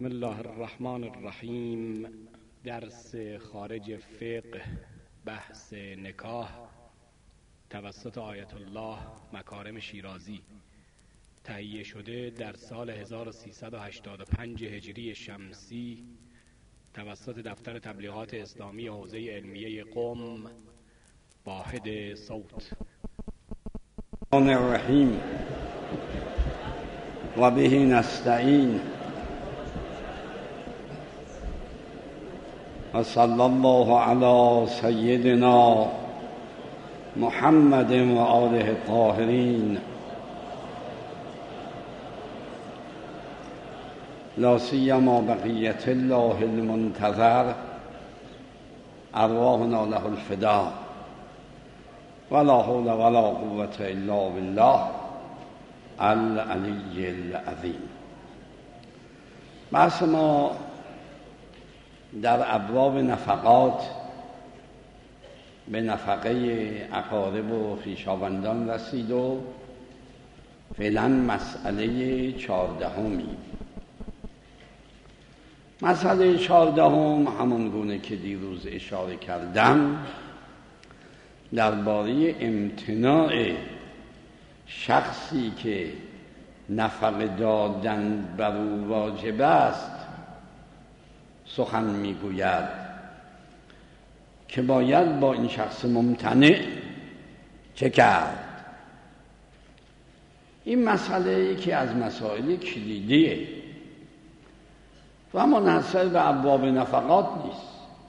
بسم الله الرحمن الرحیم. درس خارج فقه، بحث نکاح توسط آیت الله مکارم شیرازی، تهیه شده در سال 1385 هجری شمسی توسط دفتر تبلیغات اسلامی حوزه علمیه قم، واحد صوت. الرحمن الرحیم و به نستعین و صلی الله علی سیدنا محمد و آله الطاهرین لا سیما بقیة الله المنتظر ارواحنا له الفداء ولا حول ولا قوة الا بالله العلی العظیم. بحث ما در ابواب نفقات به نفقه اقارب و خویشاوندان رسید و فعلا مسئله 14. مسئله 14 همون گونه که دیروز اشاره کردم درباره امتناع شخصی که نفقه دادن بر او واجب است سخن میگوید که باید با این شخص ممتنع چه کرد. این مسئله یکی از مسائل کلیدیه و منحصر به ابواب نفقات نیست،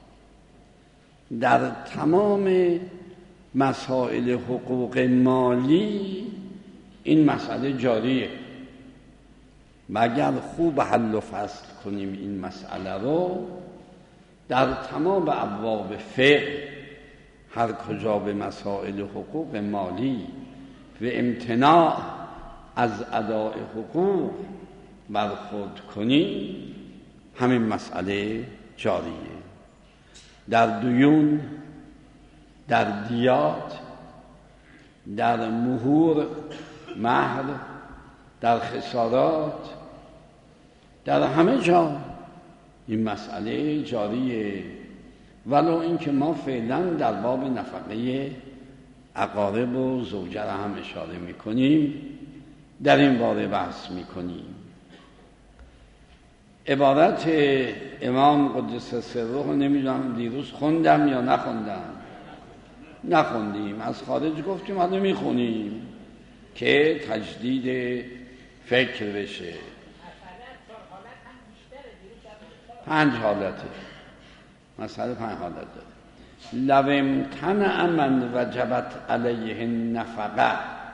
در تمام مسائل حقوق مالی این مسئله جاریه و اگر خوب حل و فصل کنیم این مسئله رو در تمام ابواب فقه، هر کجا به مسائل حقوق مالی و امتناع از اداء حقوق برخورد کنیم همین مسئله جاریه. در دیون، در دیات، در مهور، مهر، در خسارات، در همه جا این مسئله جاریه، ولو اینکه ما فعلا در باب نفقه اقارب و زوجه را هم اشاره میکنیم، در این باره بحث میکنیم. عبارت امام قدس سره نمیدونم دیروز خوندم یا نخوندیم، از خارج گفتیم حالا میخونیم که تجدید فکر بشه. 5 حالته، مسئله 5 حالت داره. لو امتنع من وجبت علیه النفقه،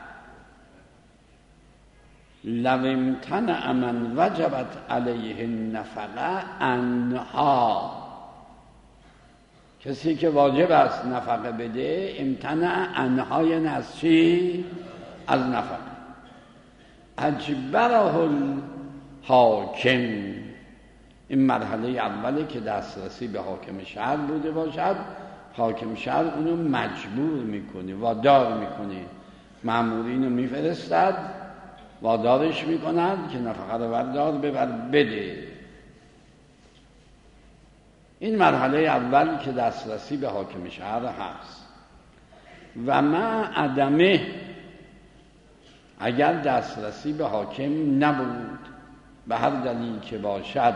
لو امتنع من وجبت علیه النفقه انها، کسی که واجب است نفقه بده امتنع انها، یعنی از چی؟ از نفقه. اجبره الحاکم، این مرحله اوله که دسترسی به حاکم شهر بوده باشد، حاکم شهر اونو مجبور میکنه، وادار میکنه، مامورینو میفرستد، وادارش میکند که نفقه رو بردار ببر بده. این مرحله اول که دسترسی به حاکم شهر هست. و مع عدمه، اگر دسترسی به حاکم نبود به هر دلیل که باشد،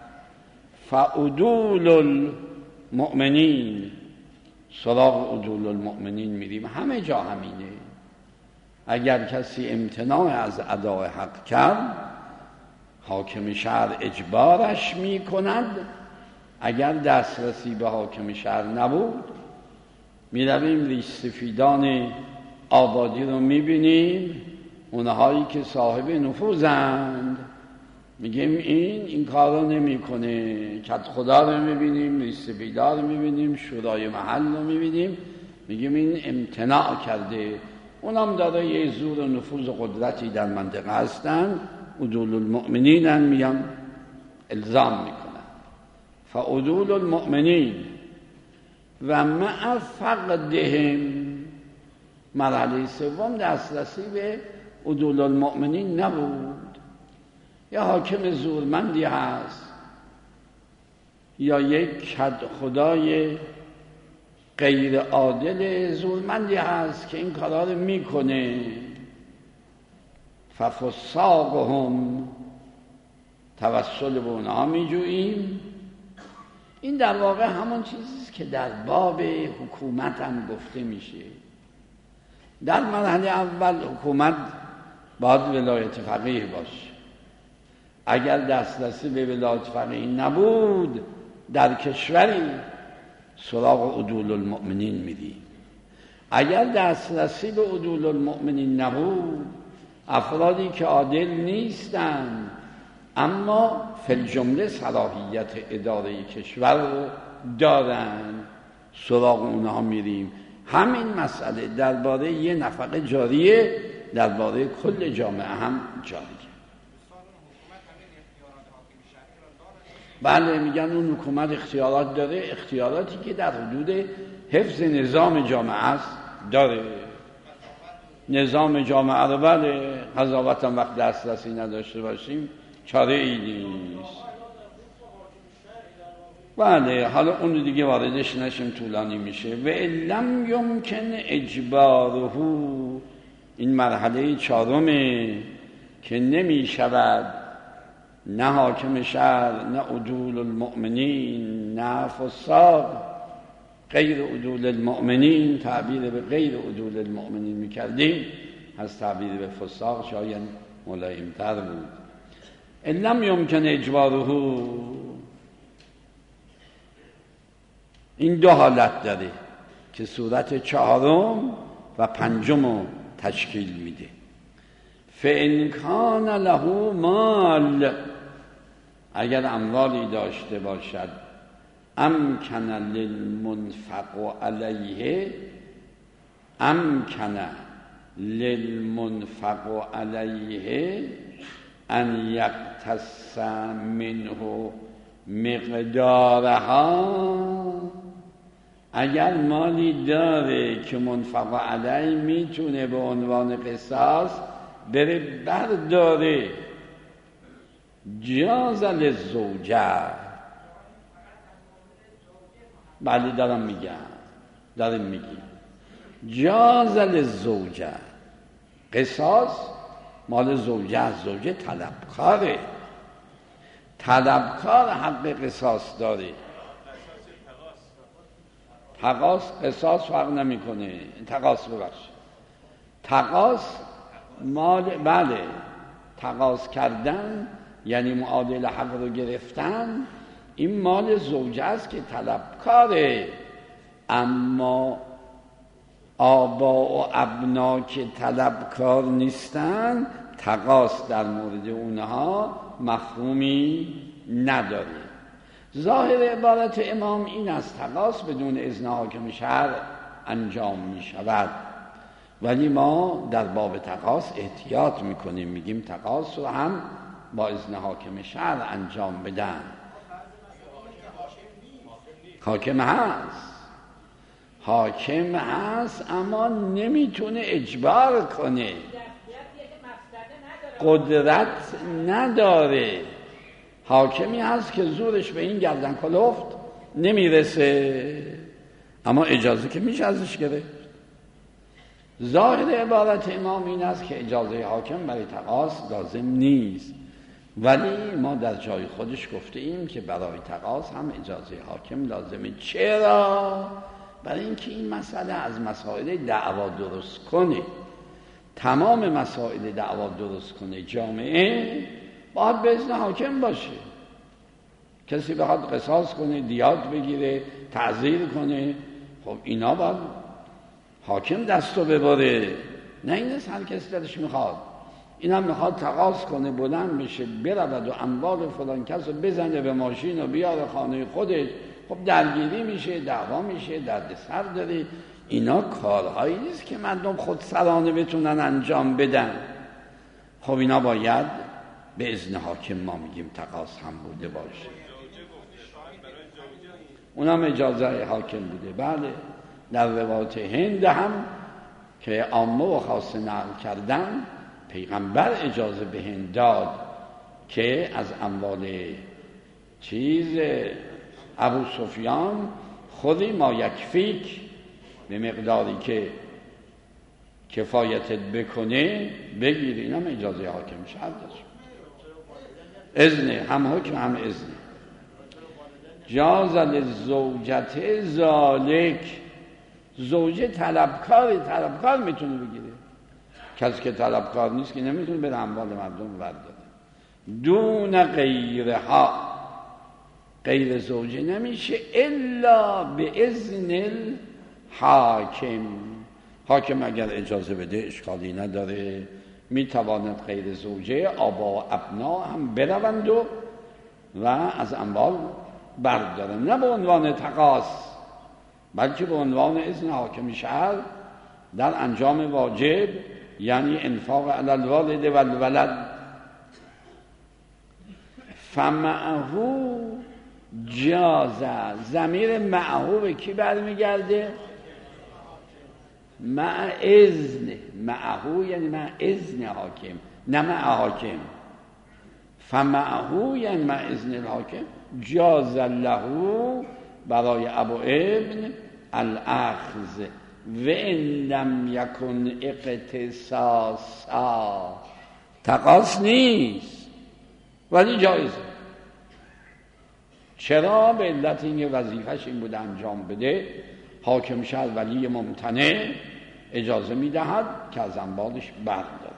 فعدول المؤمنین، سراغ عدول المؤمنین میریم، همه جا همینه. اگر کسی امتناع از اداء حق کرد حاکم شهر اجبارش میکند. اگر دسترسی به حاکم شهر نبود میرویم ریش سفیدان آبادی رو میبینیم، اونهایی که صاحب نفوذند، میگیم این کار رو نمی کنه. کت خدا رو میبینیم، ریش سفیدا رو میبینیم، شورای محل رو میبینیم، میگیم این امتناع کرده. اونم داره یه زور و نفوذ و قدرتی در منطقه هستن، عدول المؤمنین هم میان الزام میکنن. فعدول المؤمنین و مع فقدهم، مرحله سوم دسترسی به عدول المؤمنین نبود. یا حاکم زورمندی هست یا یک خدای غیر عادل زورمندی هست که این کارا رو میکنه. ففساقهم، توسل به اونها میجوییم. این در واقع همون چیزیست که در باب حکومت هم گفته میشه. در مرحله اول حکومت باید ولایت فقیه باشه. اگر دسترسی به ولایت فقیه نبود در کشوری، سراغ عدول المؤمنین میری. اگر دسترسی به عدول المؤمنین نبود، افرادی که عادل نیستند اما فی الجمله صلاحیت اداره کشور رو دارن، سراغ اونها میریم. همین مسئله درباره یه نفقه جاریه، درباره کل جامعه هم جاریه. بله، میگن اون حکومت اختیارات داره، اختیاراتی که در حدود حفظ نظام جامعه است داره. نظام جامعه رو بله، قضاوت هم وقت دسترسی نداشته باشیم چاره ای نیست. بله، حالا اون دیگه واردش نشیم، طولانی میشه. و لم یمکن اجباره، این مرحله چهارمه که نمی شود نه حاکم شهر، نه عدول المؤمنین، نه فساق غیر عدول المؤمنین. تعبیر به غیر عدول المؤمنین میکردیم، از تعبیر به فساق شاید ملایم‌تر بود. لم یمکن اجباره، این دو حالت داره که صورت چهارم و پنجم رو تشکیل میده. فإن کان له مال، اگر اموالی داشته باشد، امکن للمنفق علیه، امکن للمنفق علیه ان یقتص منه مقدارها. اگر مالی داره که منفق علیه میتونه به عنوان قصاص بره برداره، جاز للزوجه. بله دارم میگیم جاز للزوجه، قصاص مال زوجه، زوجه طلبکاره، طلبکار حق قصاص داره. قصاص فرق نمیکنه. تقاص مال، بله، تقاص کردن یعنی معادل حق رو گرفتن، این مال زوجه است که طلبکاره. اما آبا و ابنا که طلبکار نیستن، تقاص در مورد اونها مفهومی نداره. ظاهر عبارت امام این است: تقاص بدون اذن حاکم شهر انجام می شود، ولی ما در باب تقاص احتیاط میکنیم، میگیم تقاص رو هم با اذن حاکم شهر انجام بدن. حاکم هست اما نمیتونه اجبار کنه، قدرت نداره. حاکمی هست که زورش به این گردن کلفت نمیرسه، اما اجازه که میشه ازش گرفت. ظاهر عبارت امام این است که اجازه حاکم برای تقاص لازم نیست، ولی ما در جای خودش گفته ایم که برای تقاص هم اجازه حاکم لازمه. چرا؟ برای اینکه این مسئله از مسائل دعوا درست کنه. تمام مسائل دعوا درست کنه جامعه باید به اذن حاکم باشه. کسی بخواد قصاص کنه، دیات بگیره، تعزیر کنه، خب اینا باید حاکم دستو ببره، نه این است هر کسی دلش میخواد. این هم میخواد تقاص کنه، بلند بشه، برود و اموال فلان کس رو بزنه به ماشین و بیاره خانه خودش، خب درگیری میشه، دعوا میشه، دردسر داره. اینا کارهایی نیست که مردم خود سرانه بتونن انجام بدن. خب اینا باید به اذن حاکم، ما میگیم تقاص هم بوده باشه. اونم اجازه حاکم بوده. بله، در روایت هند هم که عامه و خاصه نقل کردن، پیغمبر اجازه به هند داد که از اموال ابو سفیان خودی ما یکفیک به مقداری که کفایتت بکنه بگیر. این هم اجازه حاکم شهر داشت، اذنه، هم حکم هم اذنه. جاز للزوجة ذالک، زوجه طلبکار میتونه بگیره. کسی که طلبکار نیست که نمیتونه بره اموال مردم برداره. دون غیرها، غیر زوجه نمیشه الا به اذن الحاکم. حاکم اگر اجازه بده اشکالی نداره، میتواند غیر زوجه آبا و ابنا هم بروند و از اموال بردارن، نه به عنوان تقاص بلکه به عنوان اذن حاکم شهر در انجام واجب، یعنی انفاق علی الوالد و الولد. فمعهو جازه، ضمیر معهو به کی برمیگرده؟ مع اذن، معهو یعنی مع اذن حاکم، نه مع حاکم. فمعهو یعنی مع اذن الحاکم. جاز له برای ابو ابن الاخذ و ان لم یکن اقتصاصا، تقاص نیست ولی جایزه. چرا؟ به علت اینکه وظیفش این بوده انجام بده. حاکم شهر ولی ممتنع اجازه میدهد که از اموالش برداره.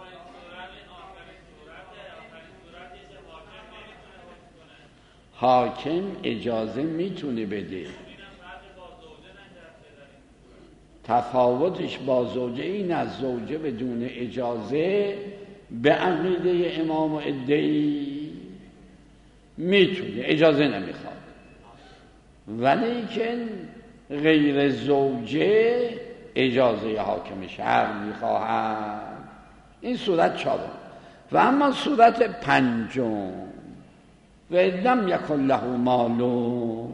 حاکم اجازه میتونه بده، تفاوتش با زوجه این از زوجه بدون اجازه به عقیده امام و ادعی میتونه، اجازه نمیخواد. ولی که غیر زوجه اجازه حاکم شهر میخواهد. این صورت چهارم. و اما صورت پنجم، و لم یکن له مال.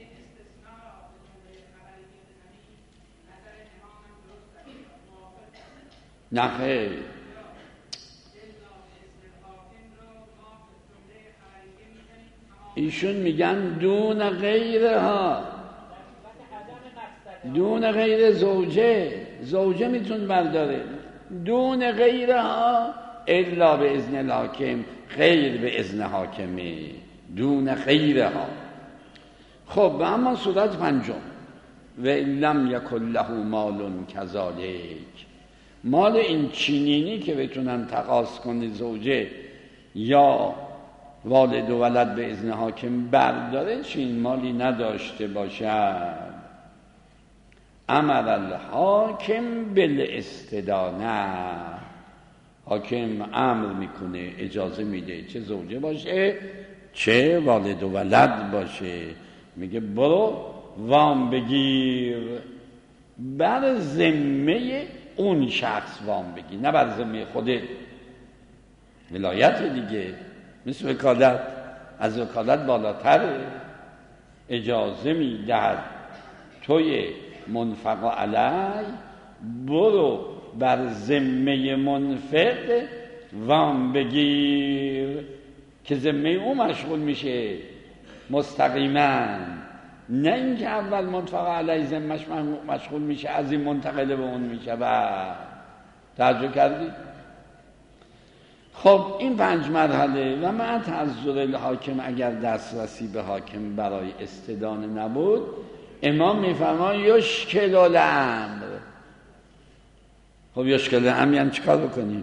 نه خیر، ایشون میگن دون غیرها، دون غیر زوجه، زوجه میتون برداره، دون غیرها الا به اذن الحاکم، غیر به اذن حاکمه، دون غیرها. خب و اما صورت پنجم، و لم یکن له مال کذالک، مال این چینینی که بتونن تقاص کنه زوجه یا والد و ولد به اذن حاکم برداره، چین مالی نداشته باشد. امر الحاکم بالاستدانه، حاکم امر میکنه، اجازه میده، چه زوجه باشه چه والد و ولد باشه، میگه برو وام بگیر، بر ذمه اون شخص وام بگیر، نه بر ذمه خودت. ولایت دیگه مثل وکالت، از وکالت بالاتره. اجازه میدهد توی منفق علی برو بر ذمه منفق وام بگیر که ذمه او مشغول میشه مستقیما، نه اینکه اول منفق علی ذمهش مشغول میشه از این منتقل به اون میشه. توجه کردید؟ خب این 5 مرحله. و مع تعذر الحاکم، اگر دسترسی به حاکم برای استدانه نبود، امام میفرماید یشکل الامر. خب یشکل الامر یعنی چیکار بکنیم؟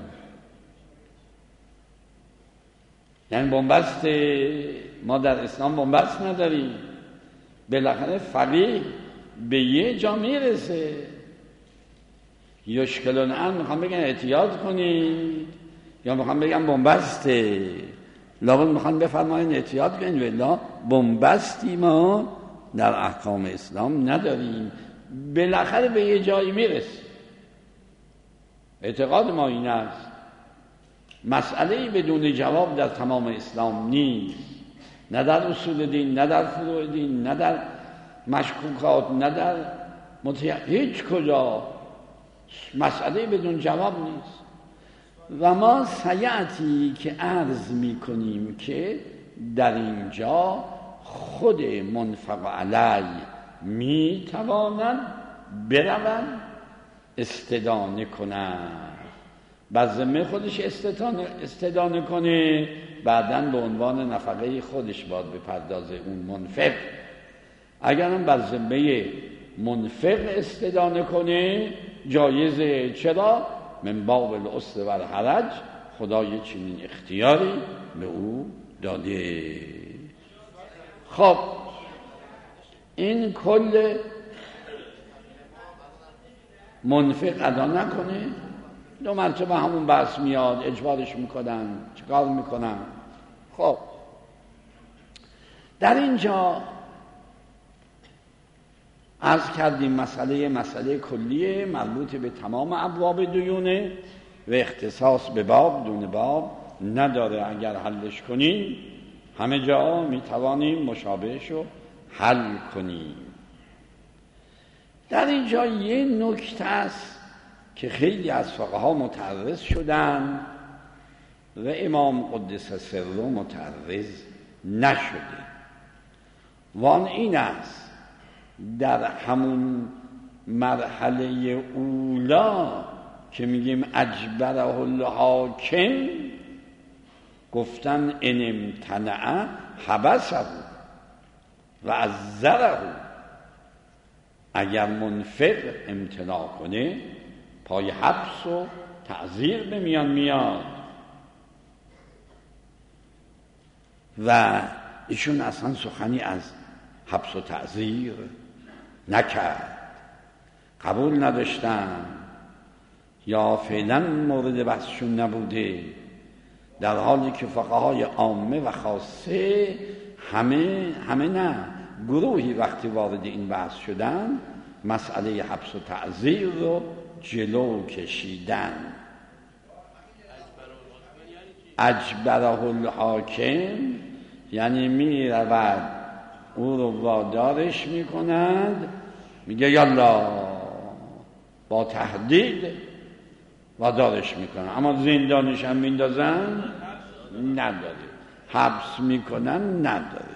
یعنی بنبست، ما در اسلام بنبست نداریم. بالاخره فقیه به یه جا میرسه. یشکل الامر میخوام بگن احتیاط کنید، یا میخوام بگم بنبسته، لابد میخوام بفرماین احتیاط کنید، ولی بنبستی ما در احکام اسلام نداریم. بالاخره به یه جایی میرسه. اعتقاد ما این است مسئله‌ای بدون جواب در تمام اسلام نیست، نه در اصول دین، نه در فروع دین، نه در مشکوکات، نه در هیچ کجا مسئله بدون جواب نیست. و ما سیعتی که عرض می کنیم که در اینجا خود منفق علی می توانند بروند استدانه کنند، بر ذمه خودش استدانه کنه، بعداً به عنوان نفقه خودش باید بپردازه اون منفق. اگرم بر ذمه منفق استدانه کنه جایزه. چرا؟ من باب العسر و الحرج، خدای چنین اختیاری به او داده. خب این کل منفق ادا نکنه، 2 مرتبه همون بحث میاد، اجبارش میکنن، چیکار میکنن؟ خب در اینجا عرض کردیم مسئله کلیه مربوط به تمام ابواب دیونه و اختصاص به باب دون باب نداره. اگر حلش کنیم همه جا میتوانیم مشابهشو حل کنیم. در اینجا یه نکته است که خیلی از فقها متعرض شدن و امام قدس سره متعرض نشده، وان این است در همون مرحله اولا که میگیم اجبره الحاکم، گفتن ان امتنع حبسه و عذره. اگر منفق امتناع کنه پای حبس و تعزیر به میان میاد. و ایشون اصلا سخنی از حبس و تعزیر نکرد، قبول نداشتن، یا فعلا مورد بحثشون نبوده، در حالی که فقهای عامه و خاصه همه نه، گروهی وقتی وارد این بحث شدن مسئله حبس و تعزیر رو جلو کشیدن. اجبره الحاکم یعنی می رود او رو وادارش می کند، میگه یالا با تهدید وادارش می کند، اما زندانش هم میندازن نداره، حبس می کنن نداره.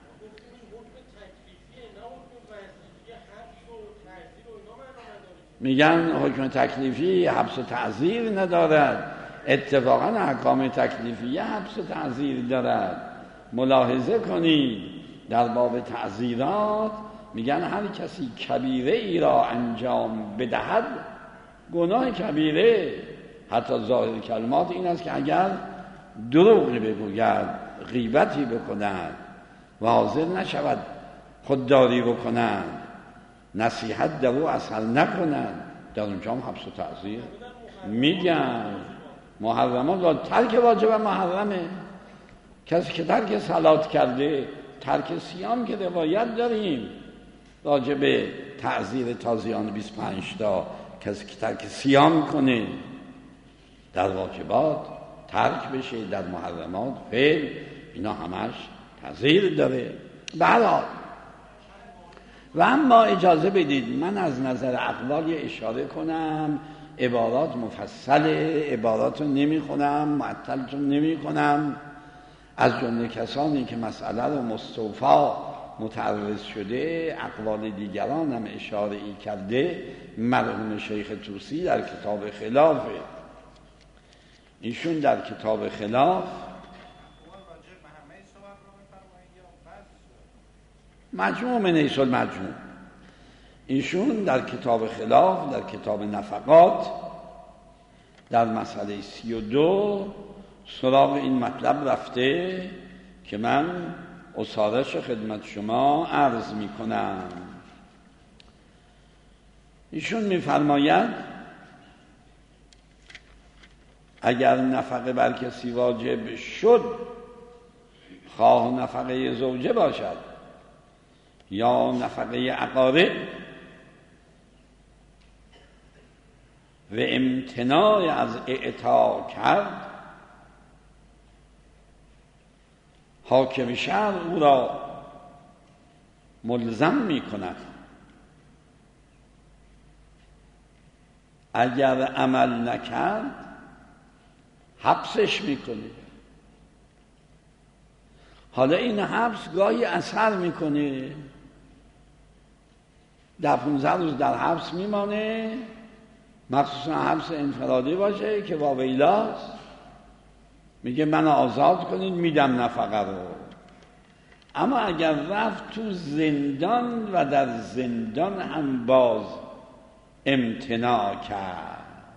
میگن حکم تکلیفی حبس و تعزیر ندارد، اتفاقا احکام تکلیفیه حبس و تعزیر دارد. ملاحظه کنید در باب تعزیرات میگن هر کسی کبیره ای را انجام بدهد، گناه کبیره، حتی ظاهر کلمات این است که اگر دروغی بگوید، غیبتی بکند و حاضر نشود خودداری بکند، نصیحت در او اثر نکنند، در اونجا هم حبس و تعزیر میگن. محرمات و ترک واجب محرمه. کسی که ترک صلات کرده، ترک صیام که روایت داریم راجع به تعزیر تازیان 25 تا، کسی که ترک صیام کنه در واجبات ترک بشه، در محرمات فعل، اینا همش تعزیر داره. به هر حال و اما اجازه بدید من از نظر اقوال اشاره کنم، عبارات مفصله، عبارات رو نمیخونم، معطلتون نمی کنم. از جمله کسانی که مسئله رو مستوفا متعرض شده، اقوال دیگران هم اشاره ای کرده. مرحوم شیخ طوسی در کتاب خلافه، ایشون در کتاب خلاف مجموع من حیث المجموع، ایشون در کتاب خلاف، در کتاب نفقات، در مسئله 32 سراغ این مطلب رفته که من اصالش خدمت شما عرض می کنم. ایشون می فرماید اگر نفقه بر کسی واجب شد، خواه نفقه زوجه باشد یا نفقه اقارب، و امتناع از اعطا کرد، حاکم شهر او را ملزم می کند. اگر عمل نکرد حبسش می کنه. حالا این حبس گاهی اثر میکنه، 10-15 روز در حبس میمانه، مخصوصا حبس انفرادی باشه که واویلاست، میگه من آزاد کنید میدم نفقه رو. اما اگر رفت تو زندان و در زندان هم باز امتناع کرد،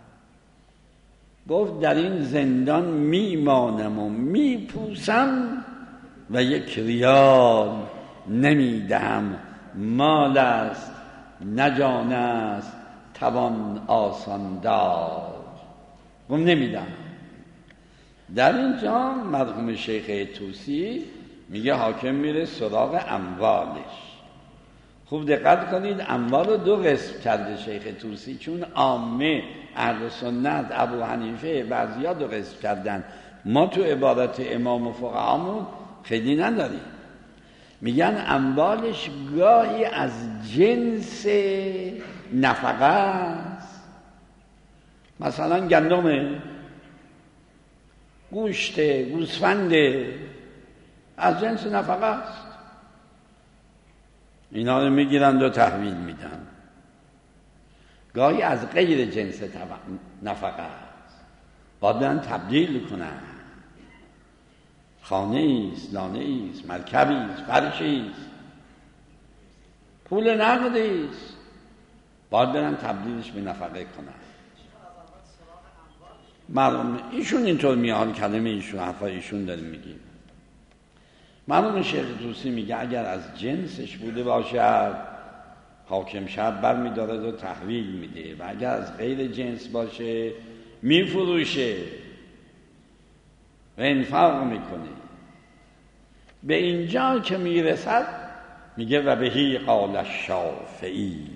گفت در این زندان میمانم و میپوسم و 1 ریال نمیدهم، مال است نه جان است توان آسان داد. گفت نمیدم. در اینجا مرحوم شیخ طوسی میگه حاکم میره سراغ اموالش. خوب دقت کنید، اموال رو 2 قسم کرده شیخ طوسی، چون عامه اهل سنت ابو حنیفه بعضیا 2 قسم کردن، ما تو عبارت امام و فقهامون خیلی نداریم. میگن اموالش گاهی از جنس نفقه است، مثلا گندم، گوشت، گوسفند، از جنس نفقه است، اینا رو میگیرند و تحویل میدن. گاهی از غیر جنس نفقه است، باید برن تبدیل کنن، خانه است، لانه است، مرکبی است، فرشی است، پول نقدی است، باید برن تبدیلش به نفقه کنن. معلومه ایشون اینطور میان، کلمه ایشون، حرفای ایشون داریم میگیم. مرحوم شیخ طوسی میگه اگر از جنسش بوده باشد حاکم شهر بر میدارد و تحویل میده، و اگر از غیر جنس باشه میفروشه و انفاق میکنه. به اینجا که میرسد میگه و بهی قال الشافعی.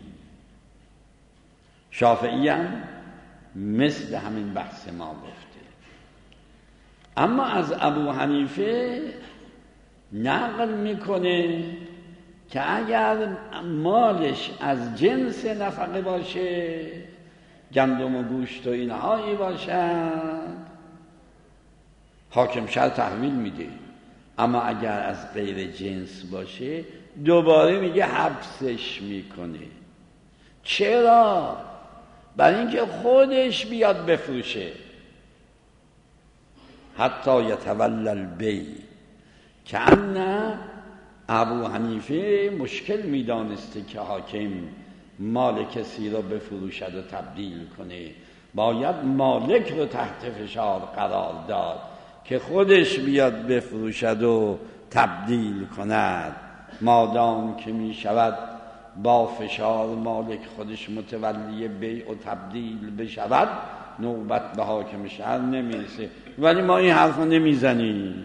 شافعی هم مثل همین بحث ما گفته. اما از ابو حنیفه نقل میکنه که اگر مالش از جنس نفقه باشه، گندم و گوشت و اینهایی باشد، حاکم شهر تحویل میده. اما اگر از غیر جنس باشه دوباره میگه حبسش میکنه. چرا؟ برای اینکه خودش بیاد بفروشه. حتی یتولی البیع. که ان ابو حنیفه مشکل میدانسته که حاکم مال کسی را بفروشد و تبدیل کنه، باید مالک رو تحت فشار قرار داد که خودش بیاد بفروشد و تبدیل کند. مادام که می شود با فشار مالک خودش متولی بیع و تبدیل بشود، نوبت به حاکم شهر نمیرسه. ولی ما این حرف رو نمیزنیم.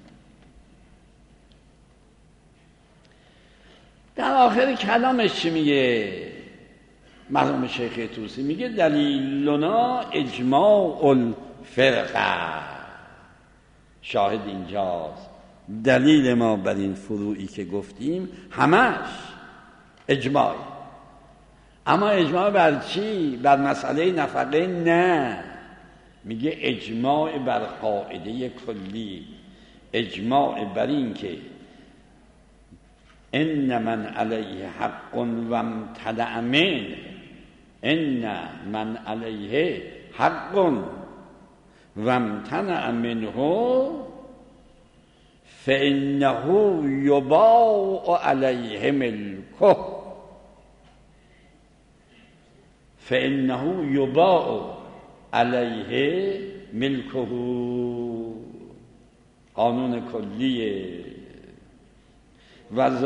در آخر کلامش چی میگه مرحوم شیخ طوسی؟ میگه دلیلنا اجماع الفرقه. شاهد اینجاست، دلیل ما بر این فروعی که گفتیم همش اجماع. اما اجماع بر چی؟ بر مسئله نفقه نه، میگه اجماع بر قاعده کلی، اجماع بر این که ان من علیه حق و امتنع منه، ان من علیه حق و امتنع منه فانه یباع علیه ملکه، فانه یباع علیه ملکه. قانون کلیه. و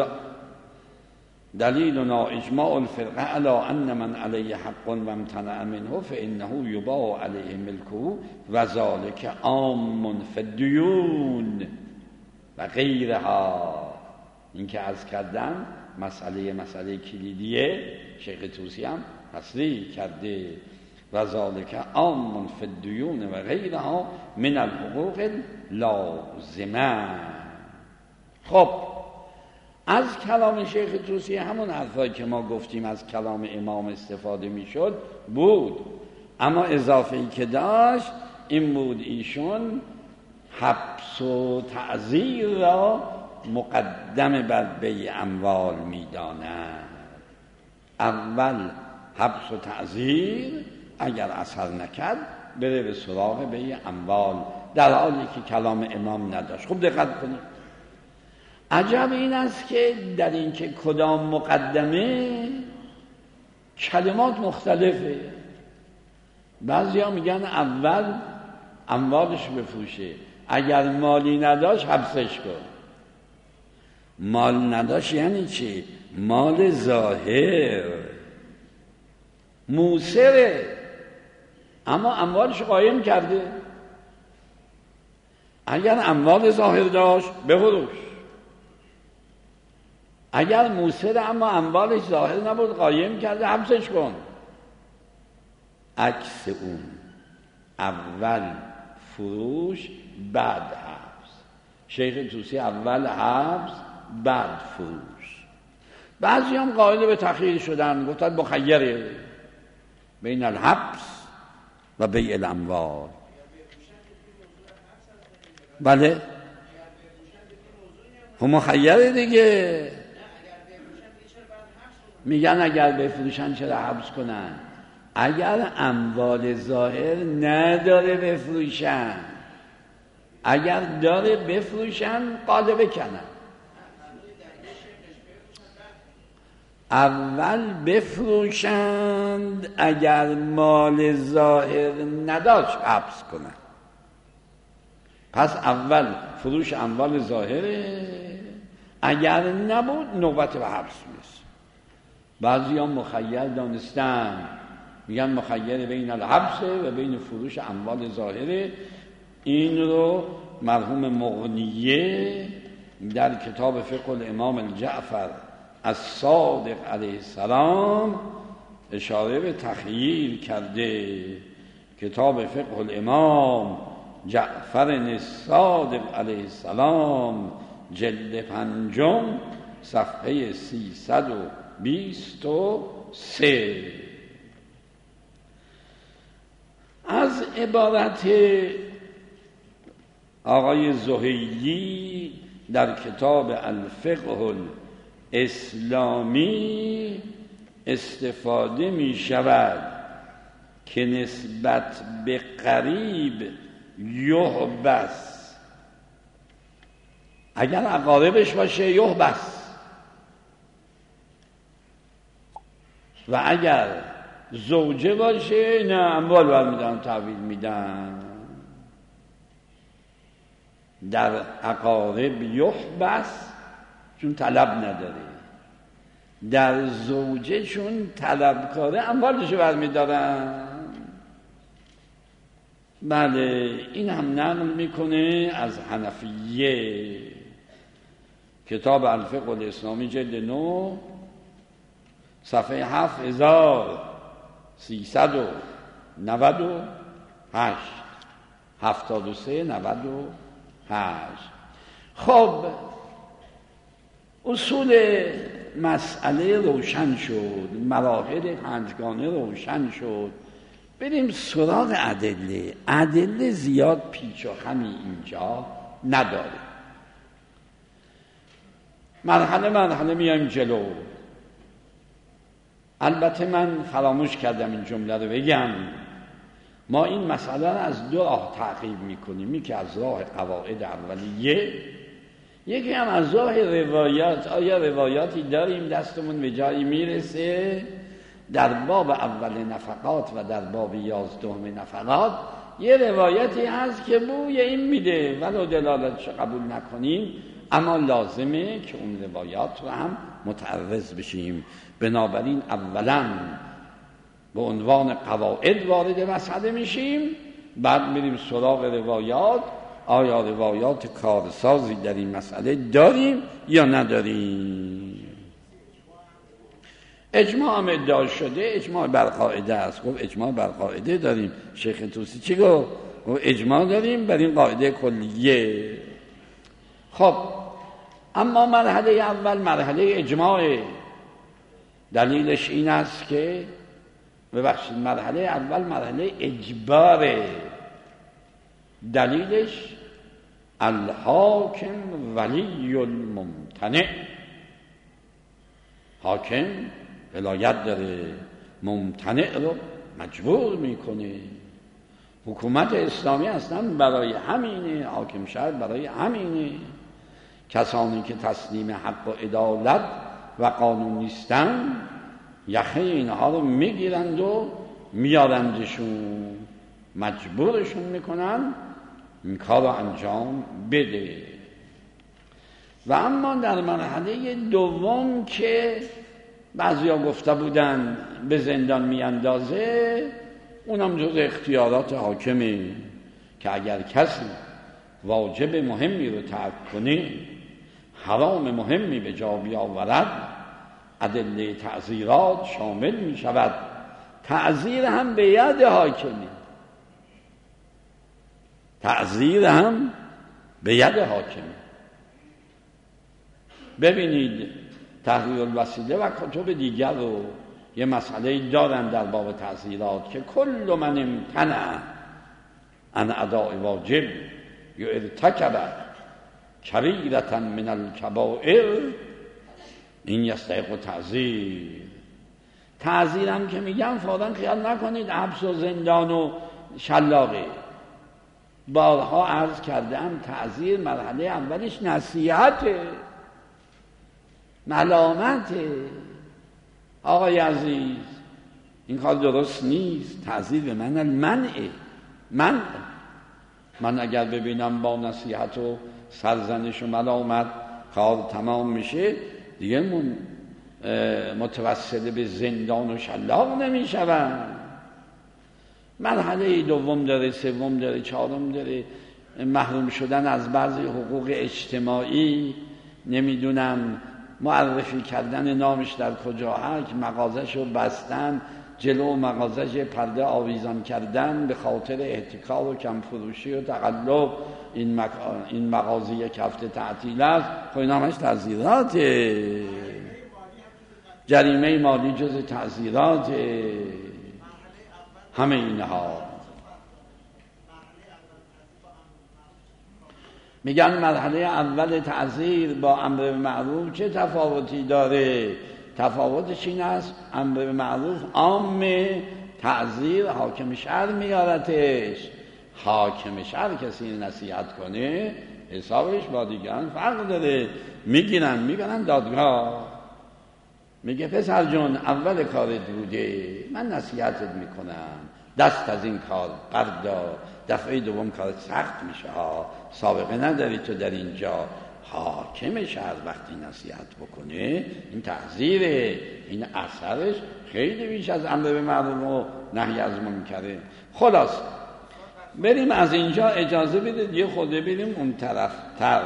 دلیلنا اجماع الفرقه علی ان من علیه حق و امتنع منه فانه یباع علیه ملکه و ذلک عام فی الدیون و غیرها. این که عرض کردم مسئله کلیدیه، شیخ طوسی هم تصریح کرده. و ذلک عام فی الدیون و غیرها من الحقوق لازمه. خب از کلام شیخ طوسی همون حرفایی که ما گفتیم از کلام امام استفاده میشد بود، اما اضافه‌ای که داشت این بود ایشون حبس و تعزیر را مقدم بر بیع اموال می‌داند. اول حبس و تعزیر، اگر اثر نکرد بره به سراغ بیع اموال، در حالی که کلام امام نداشت. خوب دقت کنید. عجب این است که در این که کدام مقدمه کلمات مختلفه. بعضیا میگن اول اموالش بفروشه، اگر مالی نداشت حبسش کن. مال نداشت یعنی چی؟ مال ظاهر، موسره، اما اموالش قایم کرده. اگر اموال ظاهر داشت بفروش، اگر موسره اما اموالش ظاهر نبود قایم کرده حبسش کن. عکس اون، اول فروش بعد حبس. شیخ طوسی اول حبس بعد فروش. بعضی هم قائل به تأخیر شدن، گفتن مخیره بین الحبس و بیع الاموال. بله هم مخیره دیگه. میگن اگر بفروشن چرا حبس کنن؟ اگر اموال ظاهر نداره بفروشن، اگر داره بفروشن قاعده بکنن. اول بفروشند، اگر مال ظاهر نداشت حبس کنن. پس اول فروش اموال ظاهره، اگر نبود نوبت به حبس میرسه. بعضی هم مخیر دانستن، میگن مخیر بین الحبس و بین فروش اموال ظاهره. این رو مرحوم مغنیه در کتاب فقه الامام الجعفر الصادق علیه السلام اشاره به تخییر کرده. کتاب فقه الامام جعفر الصادق علیه السلام جلد 5 صفحه 323. از عبارت آقای زهیلی در کتاب الفقه الاسلامی استفاده می شود که نسبت به قریب یحبس، اگر اقاربش باشه یحبس، و اگر زوجه باشه نه اموال برمیدن تحویل میدن. در اقارب یحبس چون طلب نداره، در زوجه چون طلبکاره اموالشو برمیدارن. بله این هم نقل میکنه از حنفیه، کتاب الفقه الاسلامی جلد 9 صفحه 7398 7398. خب اصول مسئله روشن شد، مراحل پنجگانه روشن شد. بریم سراغ ادله. ادله زیاد پیچ و خمی اینجا نداره. مرحله مرحله میایم جلو. البته من فراموش کردم این جمله رو بگم، ما این مسئله رو از دو راه تعقیب میکنیم. یکی از راه قواعد اولیه، یکی هم از راه روایات. آیا روایاتی داریم دستمون به جایی میرسه در باب اول نفقات و در باب 11 نفقات یه روایتی هست که بوی این میده، ولو دلالتش قبول نکنیم اما لازمه که اون روایات رو هم متعرض بشیم. بنابراین اولا به عنوان قواعد وارد مسئله میشیم، بعد میریم سراغ روایات. آیا روایات کارسازی در این مسئله داریم یا نداریم؟ اجماع هم ادعا شده، اجماع بر قاعده است. گفت اجماع بر قاعده داریم. شیخ طوسی چی گفت؟ گفت اجماع داریم بر این قاعده کلیه. خب اما مرحله اول مرحله اجماع. دلیلش این است که ببخشید مرحله اول مرحله اجباره. دلیلش الحاکم ولی الممتنع. حاکم ولایت داره، ممتنع رو مجبور میکنه. حکومت اسلامی اصلا برای همینه، حاکم شهر برای همینه. کسانی که تسلیم حق و عدالت و قانون نیستن یخه اینها رو میگیرند و میارندشون، مجبورشون میکنن این کار رو انجام بده. و اما در مرحله دوم که بعضیا گفته بودن به زندان میاندازه، اونم جز اختیارات حاکمه که اگر کسی واجب مهمی رو ترک کنه، حرام مهمی به جا بیاورد، ادله تعزیرات شامل می شود. تعزیر هم به ید حاکمه، تعزیر هم به ید حاکمه. ببینید تحریر الوسیله و کتب دیگر رو یه مسئله دارن در باب تعزیرات که کل من امتنع عن اداء واجب یا ارتکب کبیرة من الکبائر این یستحق تعزیر. تعزیر هم که میگم فوراً خیال نکنید حبس و زندان و شلاقه. بارها عرض کردم تعزیر مرحله اولش نصیحته، ملامته. آقای عزیز این کار درست نیست. تعزیر به من المنعه. من اگر ببینم با نصیحت و سرزنش و ملامت کار تمام میشه، دیگه متوسل به زندان و شلاق نمیشوم. مرحله دوم داره، سوم داره، چهارم داره. محروم شدن از بعضی حقوق اجتماعی، نمیدونم معرفی کردن نامش در کجا هست، مغازه‌شو بستن، جلو مغازه‌ش پرده آویزان کردن به خاطر احتکار و کمفروشی و تقلب. این مغازه یک هفته تعطیل است، خب این همش تعزیراته. جریمه مالی جز تعزیراته. همه اینها میگن مرحله اول تعزیر با امر به معروف چه تفاوتی داره؟ تفاوتش این است امر به معروف عامه، تعزیر حاکم شهر میارتش. حاکم شهر کسی نصیحت کنه حسابش با دیگران فرق داره. میگیرن دادگاه، میگه پسر جون اول کارت بوده، من نصیحتت میکنم، دست از این کار بردار، دفعه دوم کارت سخت میشه ها، سابقه نداری تو در اینجا. حاکم شهر وقتی نصیحت بکنه این تعزیره، این اثرش خیلی بیش از امر به معروف و نهی از منکره. خلاص بریم از اینجا، اجازه بدید یه خورده بریم اون طرف تر.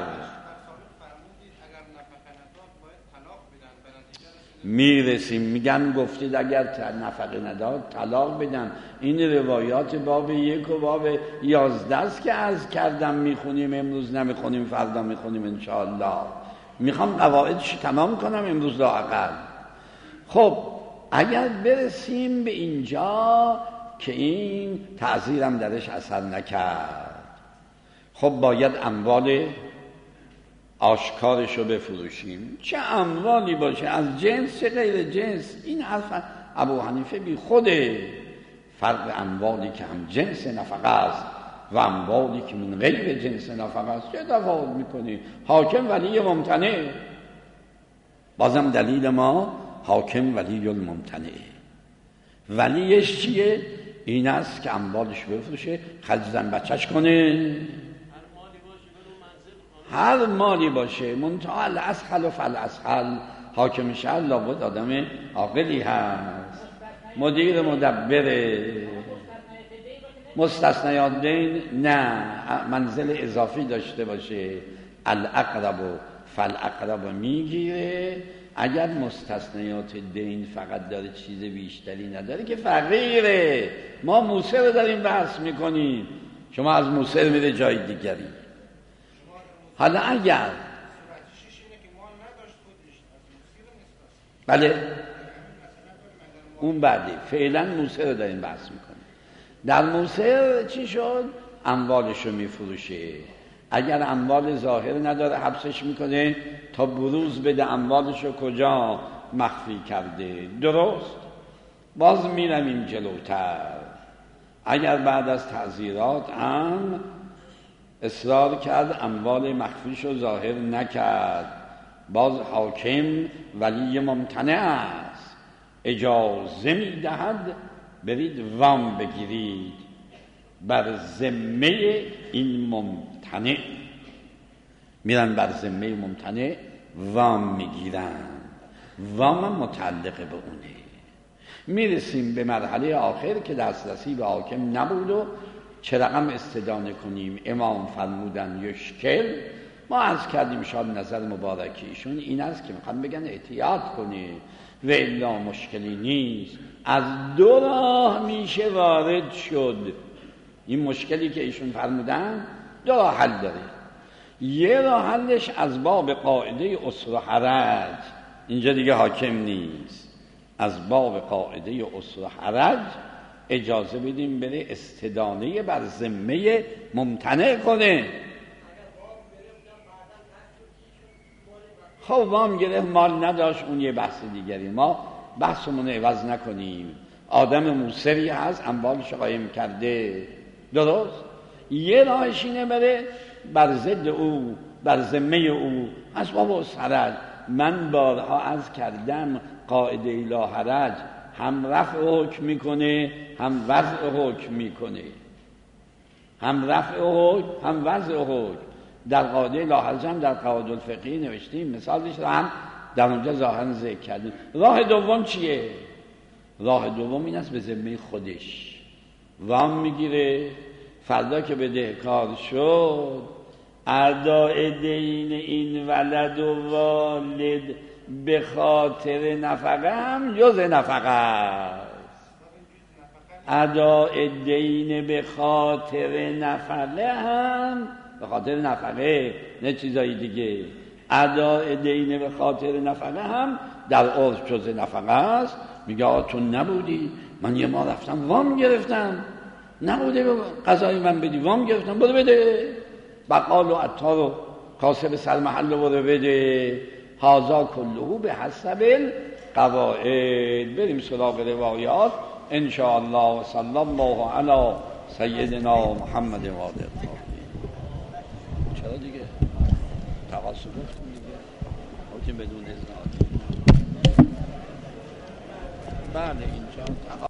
میرسیم. میگن گفتید اگر نفقه نداد طلاق بدن. این روایات باب 1 و باب 11 است که عرض کردم. میخونیم امروز، نمیخونیم فردا میخونیم انشاءالله. میخوام قواعدش تمام کنم امروز لااقل. خب اگر برسیم به اینجا که این تعزیرم درش اثر نکرد، خب باید اموال آشکارشو بفروشیم. چه اموالی باشه، از جنس چه غیر جنس. این حرف ابو حنیفه بی خوده. فرق اموالی که هم جنس نفقه است و اموالی که من غیر جنس نفقه است چه تفاوت میکنه؟ حاکم ولی ممتنع. بازم دلیل ما حاکم ولی الممتنع. ولیش چیه؟ این است که اموالش بفروشه، خرج زن بچهش کنه. هر مالی باشه، منتها الاسخل و فالاسخل. حاکم شهر لابد آدم عاقلی هست، مدیر مدبره. مستثنیات دین نه، منزل اضافی داشته باشه. الاقرب و فالاقرب میگیره. اگر مستثنیات دین فقط داره چیز بیشتری نداره که فقیره. ما موسر رو داریم بحث میکنیم، شما از موسر میره جای دیگری. حالا اگر بله اون بعدی فعلا موسر رو داریم بحث میکنیم. در موسر چی شد؟ اموالش رو میفروشه. اگر اموال ظاهر نداره حبسش میکنه تا بروز بده اموالشو کجا مخفی کرده. درست. باز میرمیم جلوتر. اگر بعد از تعزیرات هم اصرار کرد اموال مخفیشو ظاهر نکرد، باز حاکم ولی ممتنع است، اجازه میدهد برید وام بگیرید بر ذمه این ممتنع. میرن بر ذمه ممتنع وام میگیرن، وام متعلق به اونه. میرسیم به مرحله آخر که دسترسی به حاکم نبود و چه رقم استدانه کنیم. امام فرمودن یشکل. ما عرض کردیم شاید نظر مبارکیشون این است که میخوان بگن احتیاط کنه و الا مشکلی نیست، از دو راه میشه وارد شد. این مشکلی که ایشون فرمودن دو راه حل داره. یه راه حلش از باب قاعده اسر و حرج، اینجا دیگه حاکم نیست، از باب قاعده اسر و حرج اجازه بدیم بره استدانه بر ذمه ممتنع کنه. خب وام گرفت مال نداشت، اون یه بحث دیگری. ما بحثمون عوض نکنیم. آدم موسری هست اموالش قایم کرده، درست؟ یه راهش اینه بره بر ضد او، بر ذمه او، اسباب اسرت. من بارها عرض کردم قاعده لا حرج هم رفع حکم میکنه هم وضع حکم میکنه، هم رفع حکم هم وضع حکم. در قاعده لا حرج هم در قواعد الفقهی نوشتیم، مثالش رو هم در اونجا ظاهرا ذکر کردیم. راه دوم چیه؟ راه دوم این است به ذمه خودش وام میگیره، فردا که بدهکار شد اداء دین این ولد و والد به خاطر نفقه هم جز نفقه است. اداء دین به خاطر نفقه هم، به خاطر نفقه نه چیزایی دیگه، اداء دین به خاطر نفقه هم در عرف جز نفقه است. میگه تو نبودی، من یه ما رفتم وام گرفتم، نبوده قضای من بدی، وام گرفتم، برو بده. بقال و عطار و کاسب سرمحل رو برو بده. هازا کلهو به حسب القواعد. بریم سراغ روایات ان شاء الله. و صلی الله علی سیدنا محمد و آله. چرا دیگه تقاصد گفتیم دیگه حکم بدون اذن. بله اینجا